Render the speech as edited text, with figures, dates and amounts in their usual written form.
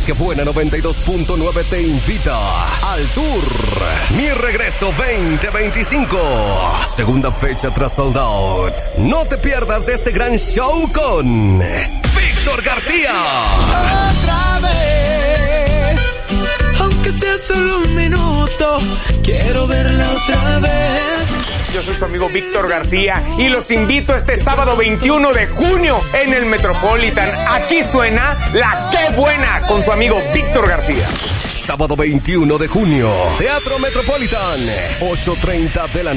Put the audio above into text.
Que Buena 92.9 te invita al Tour Mi Regreso 2025. Segunda fecha tras Sold Out. No te pierdas de este gran show con Víctor García. Otra vez, aunque sea solo un minuto, quiero verla otra vez. Yo soy su amigo Víctor García y los invito este sábado 21 de junio en el Metropolitan. Aquí suena La Qué Buena con su amigo Víctor García. Sábado 21 de junio, Teatro Metropolitan, 8:30 de la